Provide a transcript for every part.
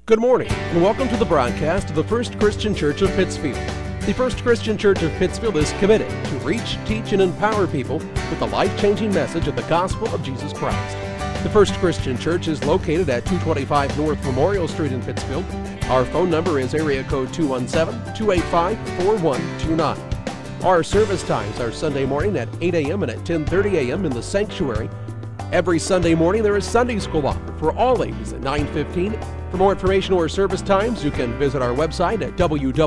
Good morning, and welcome to the broadcast of the First Christian Church of Pittsfield. The First Christian Church of Pittsfield is committed to reach, teach, and empower people with the life-changing message of the gospel of Jesus Christ. The First Christian Church is located at 225 North Memorial Street in Pittsfield. Our phone number is area code 217-285-4129. Our service times are Sunday morning at 8 a.m. and at 10:30 a.m. in the sanctuary. Every Sunday morning there is Sunday school offered for all ages at 9:15. For more information or service times, you can visit our website at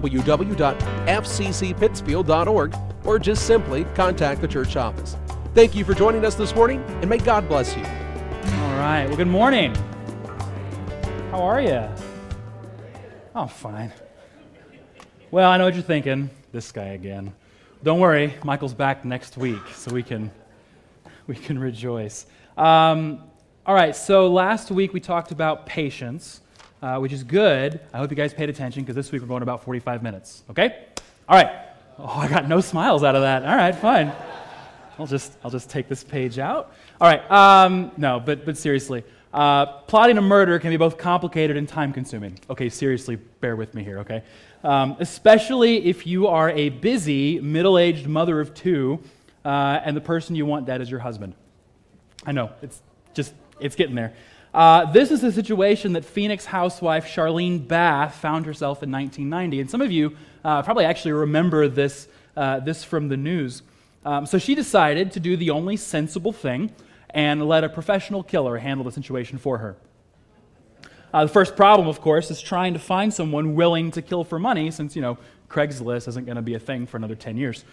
www.fccpittsfield.org or just simply contact the church office. Thank you for joining us this morning, and may God bless you. All right. Well, good morning. How are you? Oh, fine. Well, I know what you're thinking. This guy again. Don't worry. Michael's back next week, so we can rejoice. All right. So last week we talked about patience, which is good. I hope you guys paid attention because this week we're going about 45 minutes. Okay? All right. Oh, I got no smiles out of that. All right, fine. I'll just take this page out. All right. No, but seriously, plotting a murder can be both complicated and time-consuming. Okay, seriously, bear with me here. Okay, especially if you are a busy middle-aged mother of two, and the person you want dead is your husband. I know it's getting there. This is the situation that Phoenix housewife Charlene Bath found herself in 1990, and some of you probably actually remember this from the news. So she decided to do the only sensible thing and let a professional killer handle the situation for her. The first problem, of course, is trying to find someone willing to kill for money, since Craigslist isn't going to be a thing for another 10 years.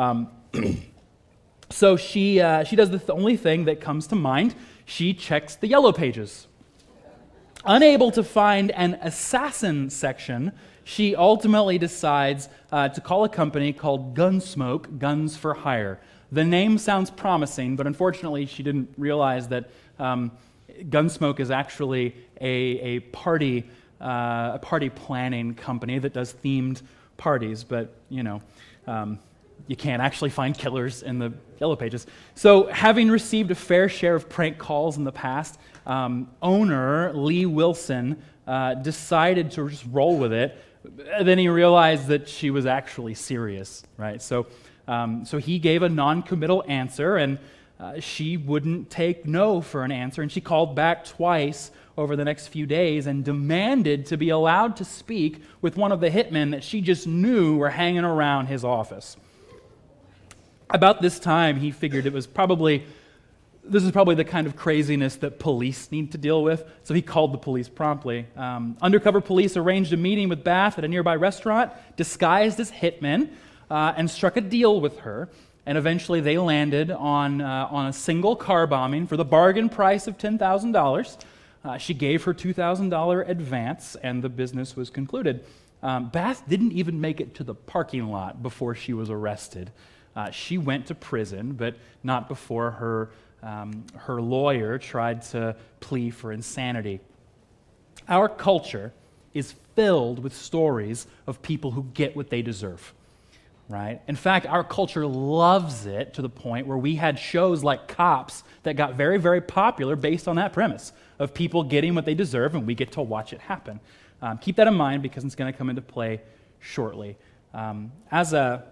So she does the only thing that comes to mind. She checks the yellow pages. Unable to find an assassin section, she ultimately decides to call a company called Gunsmoke, Guns for Hire. The name sounds promising, but unfortunately she didn't realize that Gunsmoke is actually a party planning company that does themed parties, but you can't actually find killers in the yellow pages. So, having received a fair share of prank calls in the past, owner Lee Wilson decided to just roll with it. Then he realized that she was actually serious, right? So he gave a non-committal answer, and she wouldn't take no for an answer, and she called back twice over the next few days and demanded to be allowed to speak with one of the hitmen that she just knew were hanging around his office. About this time, he figured this is probably the kind of craziness that police need to deal with, so he called the police promptly. Undercover police arranged a meeting with Bath at a nearby restaurant, disguised as hitmen, and struck a deal with her, and eventually they landed on a single car bombing for the bargain price of $10,000. She gave her $2,000 advance, and the business was concluded. Bath didn't even make it to the parking lot before she was arrested. She went to prison, but not before her lawyer tried to plea for insanity. Our culture is filled with stories of people who get what they deserve, right? In fact, our culture loves it to the point where we had shows like Cops that got very, very popular based on that premise of people getting what they deserve, and we get to watch it happen. Keep that in mind because it's going to come into play shortly. As a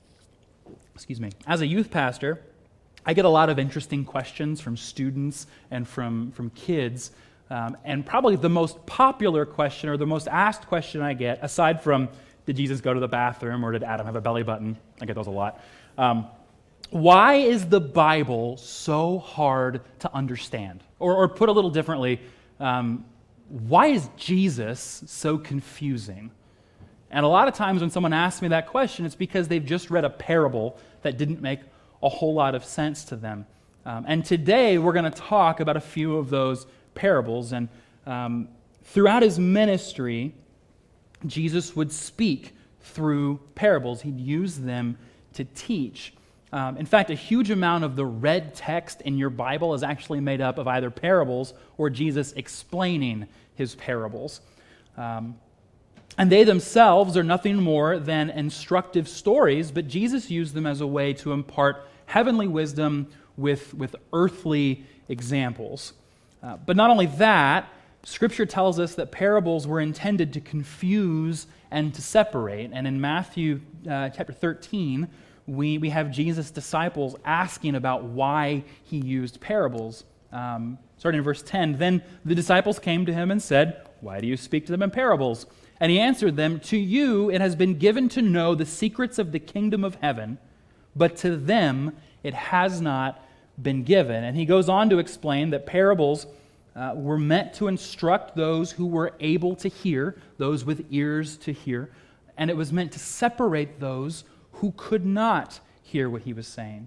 youth pastor, I get a lot of interesting questions from students and from kids. And probably the most popular question or the most asked question I get, aside from, did Jesus go to the bathroom or did Adam have a belly button? I get those a lot. Why is the Bible so hard to understand? Or put a little differently, why is Jesus so confusing? And a lot of times when someone asks me that question, it's because they've just read a parable that didn't make a whole lot of sense to them. And today we're going to talk about a few of those parables. And throughout his ministry, Jesus would speak through parables. He'd use them to teach. In fact, a huge amount of the red text in your Bible is actually made up of either parables or Jesus explaining his parables. And they themselves are nothing more than instructive stories, but Jesus used them as a way to impart heavenly wisdom with earthly examples. But not only that, Scripture tells us that parables were intended to confuse and to separate. And in Matthew chapter 13, we have Jesus' disciples asking about why he used parables. Starting in verse 10, then the disciples came to him and said, "Why do you speak to them in parables?" And he answered them, "To you it has been given to know the secrets of the kingdom of heaven, but to them it has not been given." And he goes on to explain that parables were meant to instruct those who were able to hear, those with ears to hear, and it was meant to separate those who could not hear what he was saying.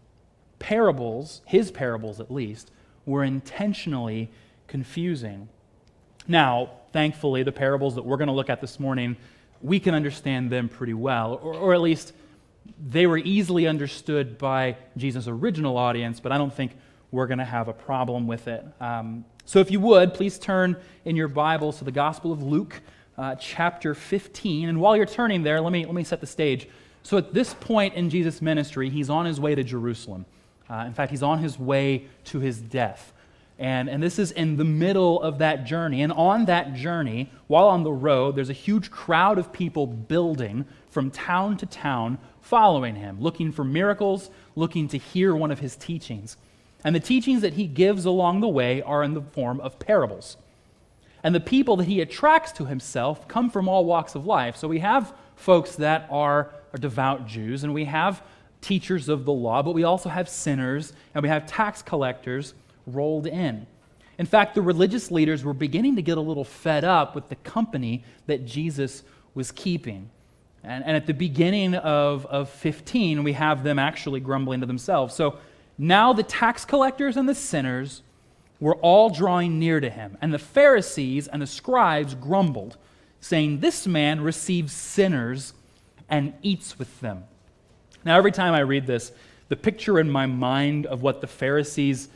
Parables, his parables at least, were intentionally confusing. Now, thankfully, the parables that we're going to look at this morning, we can understand them pretty well, or at least they were easily understood by Jesus' original audience, but I don't think we're going to have a problem with it. So if you would, please turn in your Bibles to the Gospel of Luke, chapter 15. And while you're turning there, let me set the stage. So at this point in Jesus' ministry, he's on his way to Jerusalem. In fact, he's on his way to his death. And this is in the middle of that journey. And on that journey, while on the road, there's a huge crowd of people building from town to town, following him, looking for miracles, looking to hear one of his teachings. And the teachings that he gives along the way are in the form of parables. And the people that he attracts to himself come from all walks of life. So we have folks that are devout Jews, and we have teachers of the law, but we also have sinners, and we have tax collectors rolled in. In fact, the religious leaders were beginning to get a little fed up with the company that Jesus was keeping. And at the beginning of 15, we have them actually grumbling to themselves. So now the tax collectors and the sinners were all drawing near to him, and the Pharisees and the scribes grumbled, saying, "This man receives sinners and eats with them." Now, every time I read this, the picture in my mind of what the Pharisees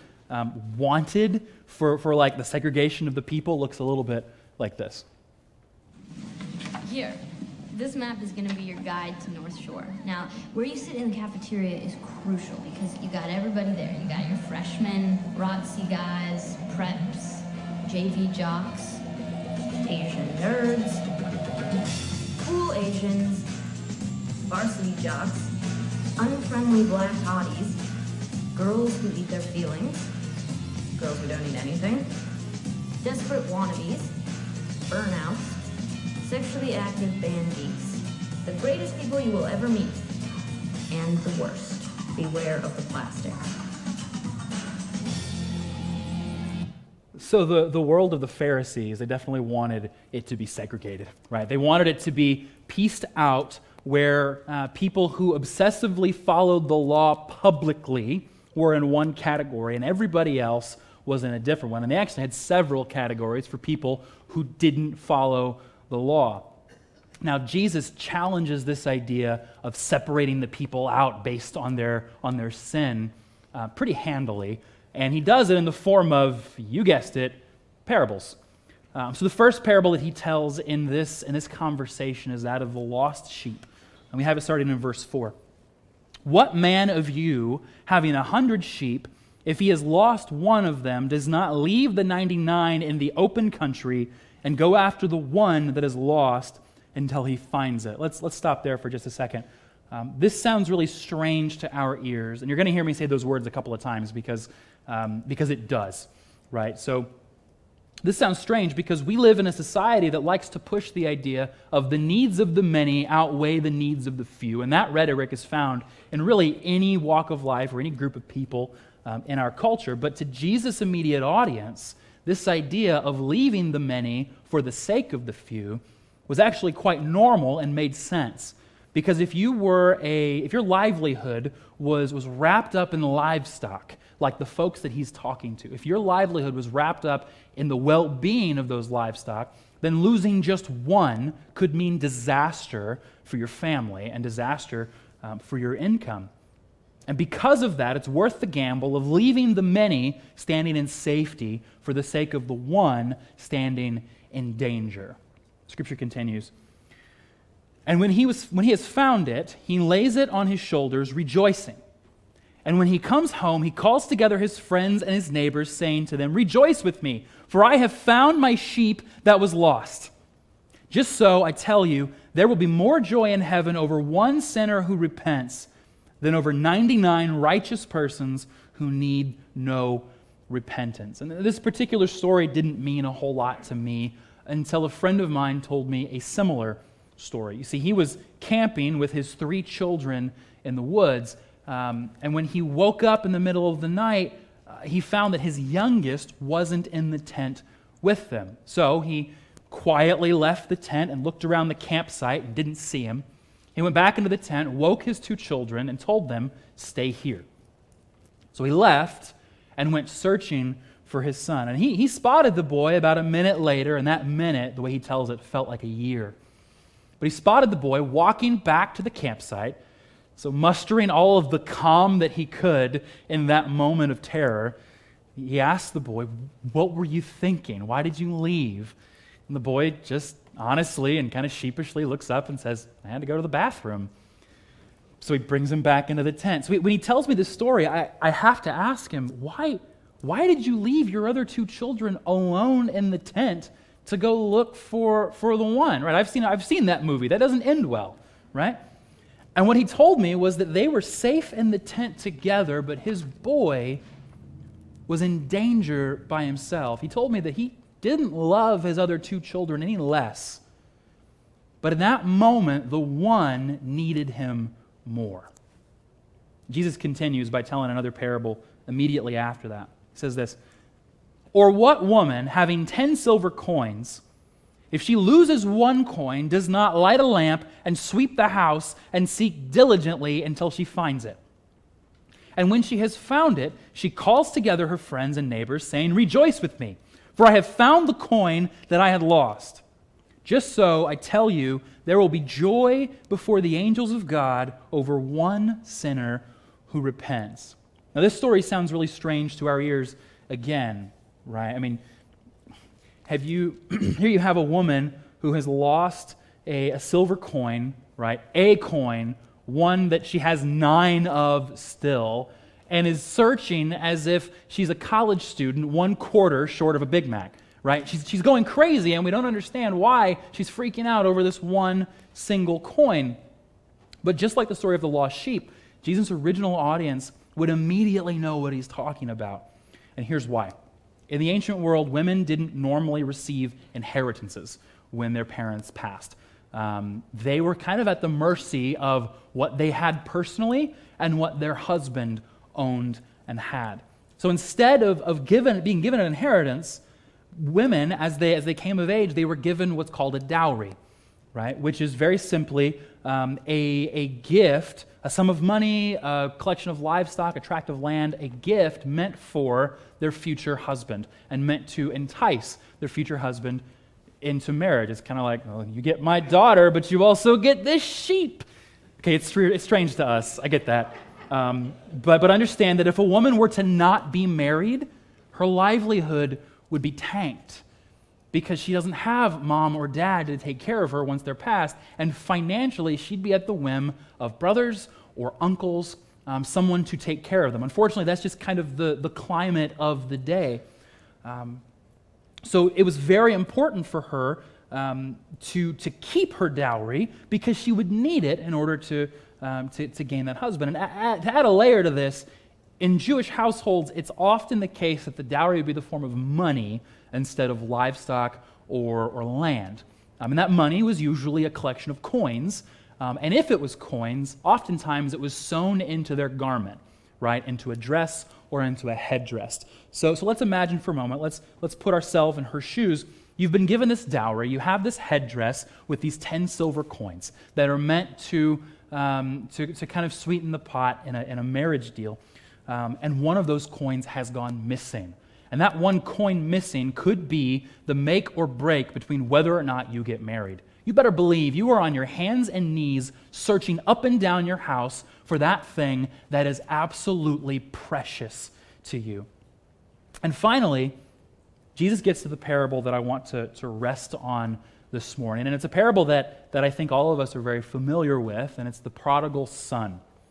wanted for like the segregation of the people looks a little bit like this. Here, this map is going to be your guide to North Shore. Now, where you sit in the cafeteria is crucial because you got everybody there. You got your freshmen, ROTC guys, preps, JV jocks, Asian nerds, cool Asians, varsity jocks, unfriendly black hotties, girls who eat their feelings, girls who don't eat anything, desperate wannabes, burnouts, sexually active band geeks, the greatest people you will ever meet, and the worst. Beware of the plastic. So the world of the Pharisees, they definitely wanted it to be segregated, right? They wanted it to be pieced out where people who obsessively followed the law publicly were in one category and everybody else was in a different one. And they actually had several categories for people who didn't follow the law. Now, Jesus challenges this idea of separating the people out based on their sin pretty handily, and he does it in the form of, you guessed it, parables. So the first parable that he tells in this conversation is that of the lost sheep. And we have it starting in verse 4. "What man of you, having 100 sheep, if he has lost one of them, does not leave the 99 in the open country and go after the one that is lost until he finds it?" Let's stop there for just a second. This sounds really strange to our ears, and you're going to hear me say those words a couple of times because it does, right? So this sounds strange because we live in a society that likes to push the idea of the needs of the many outweigh the needs of the few, and that rhetoric is found in really any walk of life or any group of people in our culture. But to Jesus' immediate audience, this idea of leaving the many for the sake of the few was actually quite normal and made sense. Because if your livelihood was wrapped up in livestock, like the folks that he's talking to, if your livelihood was wrapped up in the well-being of those livestock, then losing just one could mean disaster for your family and disaster for your income. And because of that, it's worth the gamble of leaving the many standing in safety for the sake of the one standing in danger. Scripture continues. "And when he has found it, he lays it on his shoulders, rejoicing. And when he comes home, he calls together his friends and his neighbors, saying to them, 'Rejoice with me, for I have found my sheep that was lost.' Just so, I tell you, there will be more joy in heaven over one sinner who repents than over 99 righteous persons who need no repentance." And this particular story didn't mean a whole lot to me until a friend of mine told me a similar story. You see, he was camping with his 3 children in the woods, and when he woke up in the middle of the night, he found that his youngest wasn't in the tent with them. So he quietly left the tent and looked around the campsite and didn't see him. He went back into the tent, woke his 2 children, and told them, "Stay here." So he left and went searching for his son. And he spotted the boy about a minute later, and that minute, the way he tells it, felt like a year. But he spotted the boy walking back to the campsite, so mustering all of the calm that he could in that moment of terror, he asked the boy, "What were you thinking? Why did you leave?" And the boy just honestly and kind of sheepishly looks up and says, "I had to go to the bathroom." So he brings him back into the tent. So when he tells me this story, I have to ask him, why did you leave your other 2 children alone in the tent to go look for the one? Right? I've seen that movie. That doesn't end well, right? And what he told me was that they were safe in the tent together, but his boy was in danger by himself. He told me that he didn't love his other 2 children any less, but in that moment, the one needed him more. Jesus continues by telling another parable immediately after that. He says this, "Or what woman, having 10 silver coins, if she loses 1 coin, does not light a lamp and sweep the house and seek diligently until she finds it? And when she has found it, she calls together her friends and neighbors, saying, 'Rejoice with me, for I have found the coin that I had lost.' Just so, I tell you, there will be joy before the angels of God over one sinner who repents." Now, this story sounds really strange to our ears again, right? I mean, here you have a woman who has lost a silver coin, right? A coin, one that she has 9 of still, and is searching as if she's a college student 1 quarter short of a Big Mac. Right? She's going crazy, and we don't understand why she's freaking out over this 1 single coin. But just like the story of the lost sheep, Jesus' original audience would immediately know what he's talking about. And here's why. In the ancient world, women didn't normally receive inheritances when their parents passed. They were kind of at the mercy of what they had personally and what their husband owned and had. So instead of being given an inheritance, women, as they came of age, they were given what's called a dowry, right? Which is very simply a gift, a sum of money, a collection of livestock, a tract of land, a gift meant for their future husband and meant to entice their future husband into marriage. It's kind of like, well, you get my daughter, but you also get this sheep. Okay, it's strange to us. I get that. But understand that if a woman were to not be married, her livelihood would be tanked because she doesn't have mom or dad to take care of her once they're passed, and financially she'd be at the whim of brothers or uncles, someone to take care of them. Unfortunately, that's just kind of the climate of the day. So it was very important for her to keep her dowry because she would need it in order to gain that husband. And to add a layer to this, in Jewish households, it's often the case that the dowry would be the form of money instead of livestock or land. And that money was usually a collection of coins. And if it was coins, oftentimes it was sewn into their garment, right? Into a dress or into a headdress. So let's imagine for a moment, let's put ourselves in her shoes. You've been given this dowry. You have this headdress with these 10 silver coins that are meant to kind of sweeten the pot in a marriage deal. And one of those coins has gone missing. And that one coin missing could be the make or break between whether or not you get married. You better believe you are on your hands and knees searching up and down your house for that thing that is absolutely precious to you. And finally, Jesus gets to the parable that I want to rest on this morning. And it's a parable that I think all of us are very familiar with, and it's the prodigal son.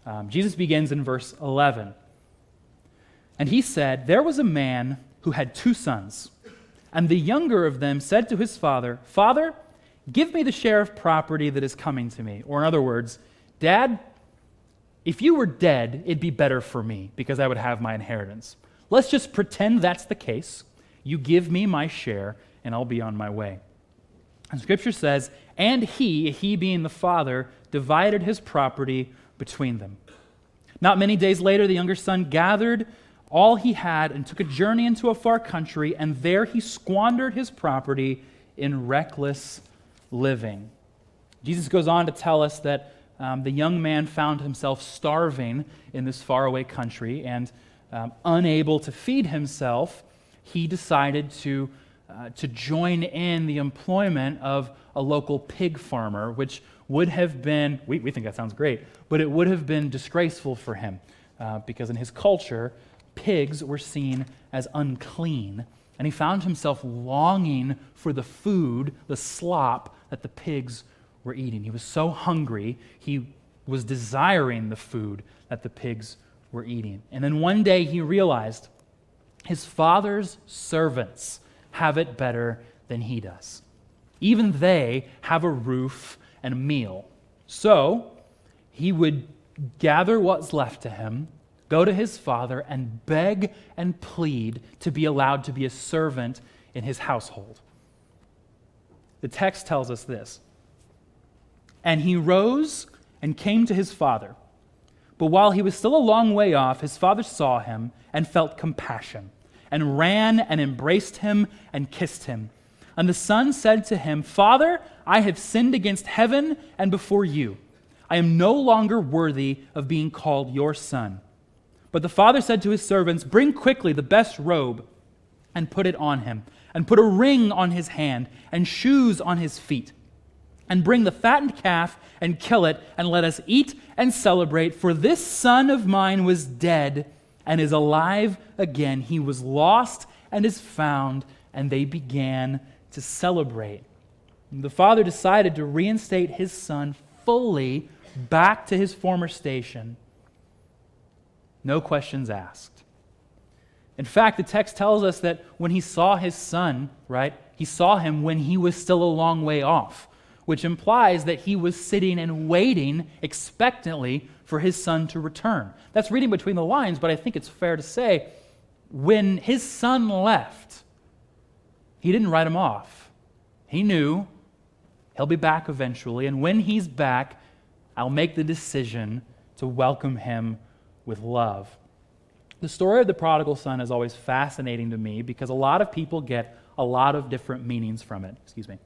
Jesus begins in verse 11. And he said, "There was a man who had 2 sons, and the younger of them said to his father, 'Father, give me the share of property that is coming to me.'" Or in other words, "Dad, if you were dead, it'd be better for me because I would have my inheritance. Let's just pretend that's the case. You give me my share, and I'll be on my way." And Scripture says, "And he being the father, divided his property between them. Not many days later, the younger son gathered all he had and took a journey into a far country, and there he squandered his property in reckless living." Jesus goes on to tell us that the young man found himself starving in this faraway country, and unable to feed himself, he decided to join in the employment of a local pig farmer, which would have been, we think that sounds great, but it would have been disgraceful for him because in his culture, pigs were seen as unclean, and he found himself longing for the food, the slop that the pigs were eating. He was so hungry, he was desiring the food that the pigs were eating. And then one day he realized his father's servants have it better than he does. Even they have a roof and a meal. So he would gather what's left to him, go to his father, and beg and plead to be allowed to be a servant in his household. The text tells us this. "And he rose and came to his father. But while he was still a long way off, his father saw him and felt compassion, and ran and embraced him and kissed him. And the son said to him, 'Father, I have sinned against heaven and before you. I am no longer worthy of being called your son.' But the father said to his servants, 'Bring quickly the best robe and put it on him, and put a ring on his hand and shoes on his feet. And bring the fattened calf and kill it, and let us eat and celebrate. For this son of mine was dead and is alive again. He was lost and is found.' And they began to celebrate." The father decided to reinstate his son fully back to his former station. No questions asked. In fact, the text tells us that when he saw his son, right, he saw him when he was still a long way off, which implies that he was sitting and waiting expectantly for his son to return. That's reading between the lines, but I think it's fair to say when his son left, he didn't write him off. He knew he'll be back eventually, and when he's back, I'll make the decision to welcome him with love. The story of the prodigal son is always fascinating to me because a lot of people get a lot of different meanings from it.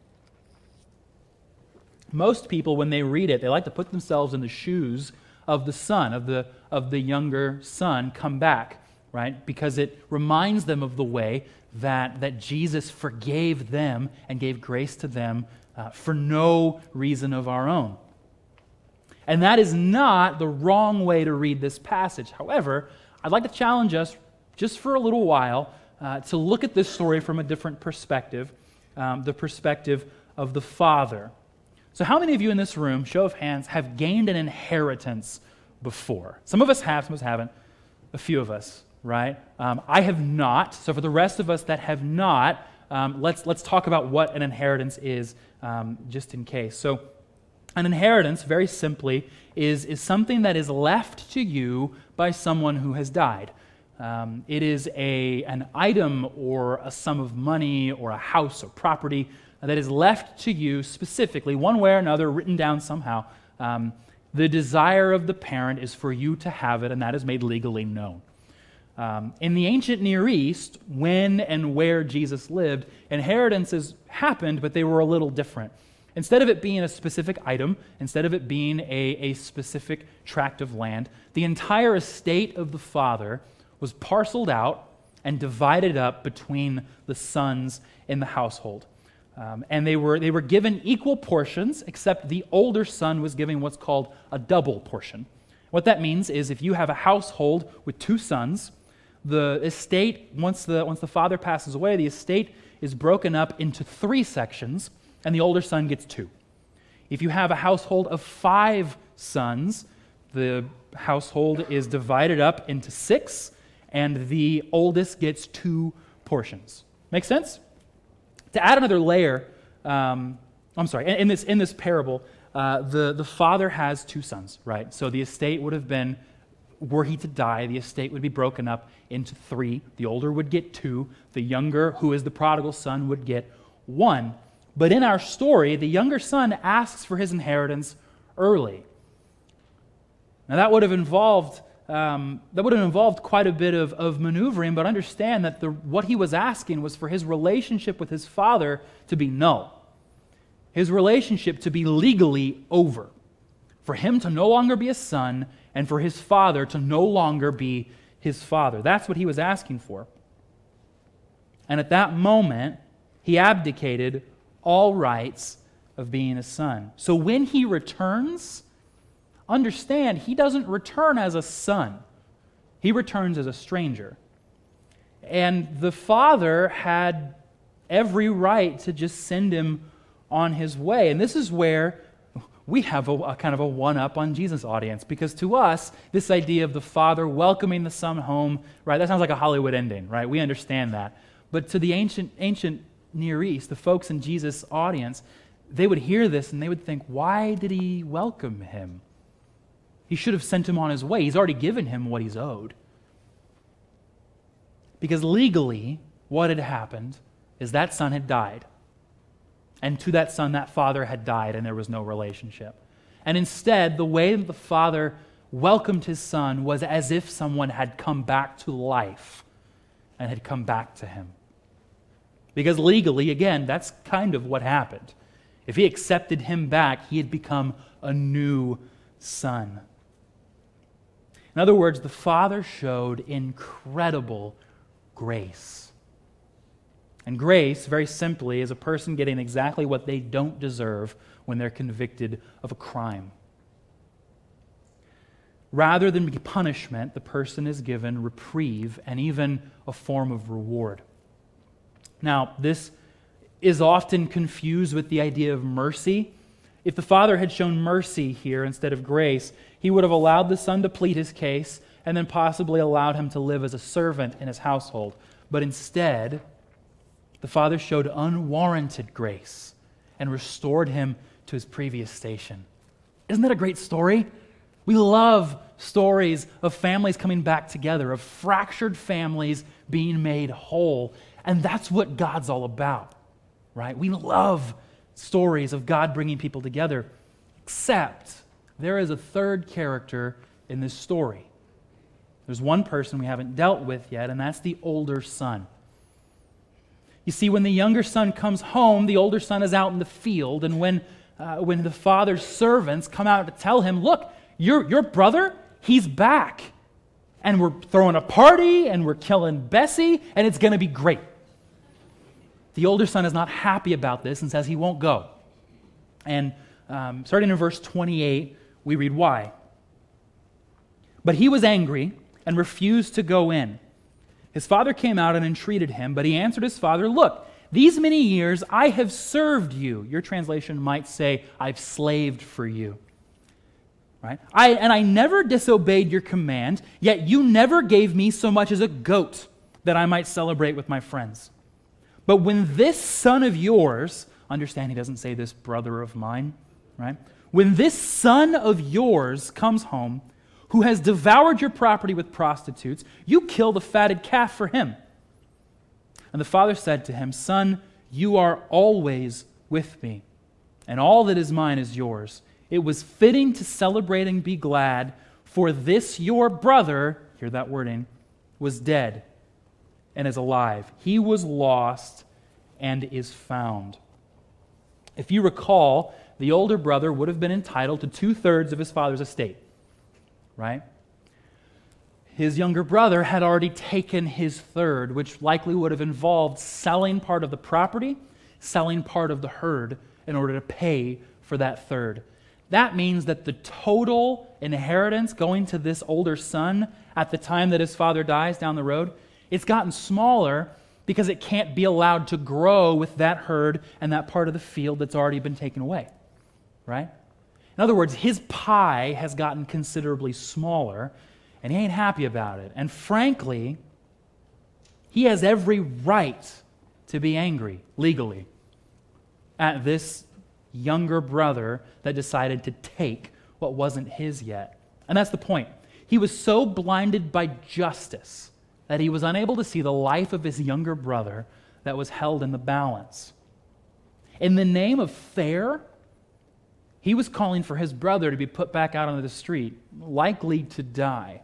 Most people, when they read it, they like to put themselves in the shoes of the son, of the younger son come back, right? Because it reminds them of the way that Jesus forgave them and gave grace to them for no reason of our own. And that is not the wrong way to read this passage. However, I'd like to challenge us just for a little while to look at this story from a different perspective, the perspective of the father. So how many of you in this room, show of hands, have gained an inheritance before? Some of us have, some of us haven't. A few of us, right? I have not. So for the rest of us that have not, let's talk about what an inheritance is, just in case. So an inheritance, very simply, is something that is left to you by someone who has died. It is an item or a sum of money or a house or property that is left to you specifically, one way or another, written down somehow. The desire of the parent is for you to have it, and that is made legally known. In the ancient Near East, when and where Jesus lived, inheritances happened, but they were a little different. Instead of it being a specific item, instead of it being a specific tract of land, the entire estate of the father was parceled out and divided up between the sons in the household. And they were given equal portions, except the older son was given what's called a double portion. What that means is if you have a household with 2 sons, the estate, once the father passes away, the estate is broken up into 3 sections, and the older son gets 2. If you have a household of 5 sons, the household is divided up into 6, and the oldest gets 2 portions. Make sense? To add another layer, in this parable, the father has 2 sons, right? So the estate would have been, were he to die, the estate would be broken up into 3. The older would get 2. The younger, who is the prodigal son, would get 1. But in our story, the younger son asks for his inheritance early. Now that would have involved quite a bit of maneuvering, but understand that what he was asking was for his relationship with his father to be null. His relationship to be legally over. For him to no longer be a son, and for his father to no longer be his father. That's what he was asking for. And at that moment, he abdicated all rights of being a son. So when he returns, understand, he doesn't return as a son. He returns as a stranger. And the father had every right to just send him on his way. And this is where we have a kind of a one-up on Jesus' audience, because to us, this idea of the father welcoming the son home, right, that sounds like a Hollywood ending, right? We understand that. But to the ancient Near East, the folks in Jesus' audience, they would hear this and they would think, why did he welcome him? He should have sent him on his way. He's already given him what he's owed. Because legally, what had happened is that son had died. And to that son, that father had died, and there was no relationship. And instead, the way that the father welcomed his son was as if someone had come back to life and had come back to him. Because legally, again, that's kind of what happened. If he accepted him back, he had become a new son. In other words, the father showed incredible grace. And grace, very simply, is a person getting exactly what they don't deserve when they're convicted of a crime. Rather than punishment, the person is given reprieve and even a form of reward. Now, this is often confused with the idea of mercy. If the father had shown mercy here instead of grace, he would have allowed the son to plead his case and then possibly allowed him to live as a servant in his household. But instead, the father showed unwarranted grace and restored him to his previous station. Isn't that a great story? We love stories of families coming back together, of fractured families being made whole. And that's what God's all about, right? We love stories of God bringing people together, except there is a third character in this story. There's one person we haven't dealt with yet, and that's the older son. You see, when the younger son comes home, the older son is out in the field, and when the father's servants come out to tell him, look, your brother, he's back, and we're throwing a party, and we're killing Bessie, and it's going to be great. The older son is not happy about this and says he won't go. And starting in verse 28, we read why. But he was angry and refused to go in. His father came out and entreated him, but he answered his father, look, these many years I have served you. Your translation might say, I've slaved for you. Right? I never disobeyed your command, yet you never gave me so much as a goat that I might celebrate with my friends. But when this son of yours, understand he doesn't say this brother of mine, right? When this son of yours comes home, who has devoured your property with prostitutes, you kill the fatted calf for him. And the father said to him, son, you are always with me, and all that is mine is yours. It was fitting to celebrate and be glad, for this your brother, hear that wording, was dead and is alive. He was lost and is found. If you recall, the older brother would have been entitled to 2/3 of his father's estate, right? His younger brother had already taken his third, which likely would have involved selling part of the property, selling part of the herd in order to pay for that third. That means that the total inheritance going to this older son at the time that his father dies down the road, it's gotten smaller because it can't be allowed to grow with that herd and that part of the field that's already been taken away, right? In other words, his pie has gotten considerably smaller, and he ain't happy about it. And frankly, he has every right to be angry, legally, at this younger brother that decided to take what wasn't his yet. And that's the point. He was so blinded by justice that he was unable to see the life of his younger brother that was held in the balance. In the name of fair, he was calling for his brother to be put back out on the street, likely to die.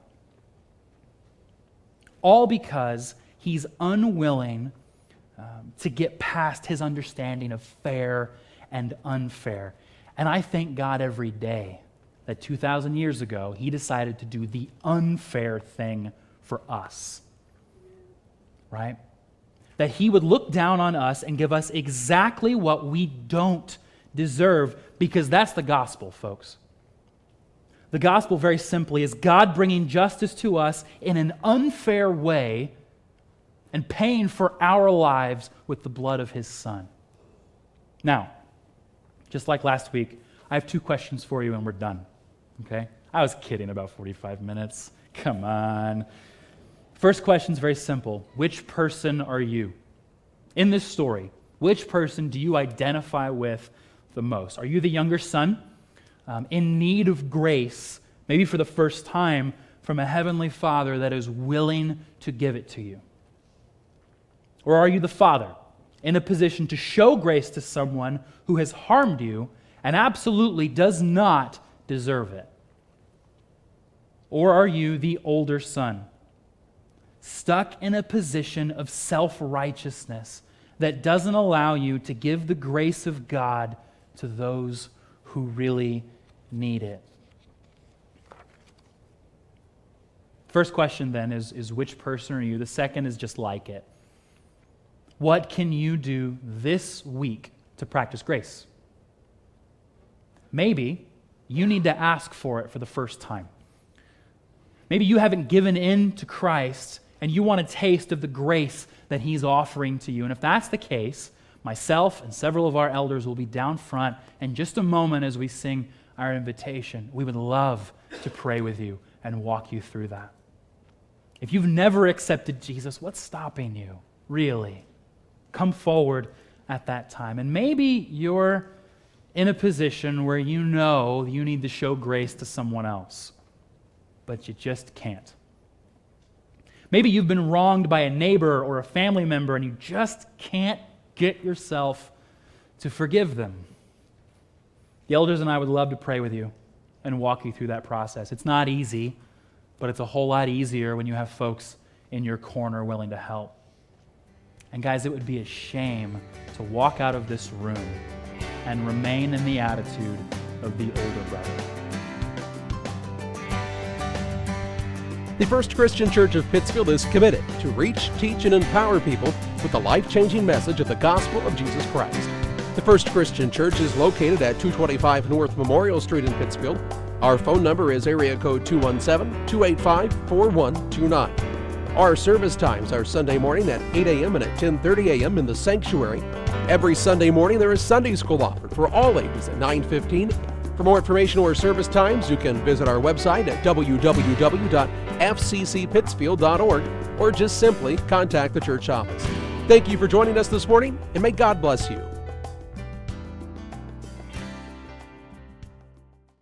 All because he's unwilling to get past his understanding of fair and unfair. And I thank God every day that 2,000 years ago, he decided to do the unfair thing for us. Right? That he would look down on us and give us exactly what we don't deserve, because that's the gospel, folks. The gospel, very simply, is God bringing justice to us in an unfair way and paying for our lives with the blood of his Son. Now, just like last week, I have 2 questions for you and we're done. Okay? I was kidding about 45 minutes. Come on. First question is very simple. Which person are you? In this story, which person do you identify with the most? Are you the younger son in need of grace, maybe for the first time, from a heavenly Father that is willing to give it to you? Or are you the father in a position to show grace to someone who has harmed you and absolutely does not deserve it? Or are you the older son, stuck in a position of self-righteousness that doesn't allow you to give the grace of God to those who really need it? First question then is which person are you? The second is just like it. What can you do this week to practice grace? Maybe you need to ask for it for the first time. Maybe you haven't given in to Christ and you want a taste of the grace that he's offering to you. And if that's the case, myself and several of our elders will be down front in just a moment as we sing our invitation. We would love to pray with you and walk you through that. If you've never accepted Jesus, what's stopping you, really? Come forward at that time. And maybe you're in a position where you know you need to show grace to someone else, but you just can't. Maybe you've been wronged by a neighbor or a family member and you just can't get yourself to forgive them. The elders and I would love to pray with you and walk you through that process. It's not easy, but it's a whole lot easier when you have folks in your corner willing to help. And guys, it would be a shame to walk out of this room and remain in the attitude of the older brother. The First Christian Church of Pittsfield is committed to reach, teach, and empower people with the life-changing message of the gospel of Jesus Christ. The First Christian Church is located at 225 North Memorial Street in Pittsfield. Our phone number is area code 217-285-4129. Our service times are Sunday morning at 8 a.m. and at 10:30 a.m. in the sanctuary. Every Sunday morning there is Sunday school offered for all ages at 9:15. For more information or service times, you can visit our website at www.fccpittsfield.org or just simply contact the church office. Thank you for joining us this morning, and may God bless you.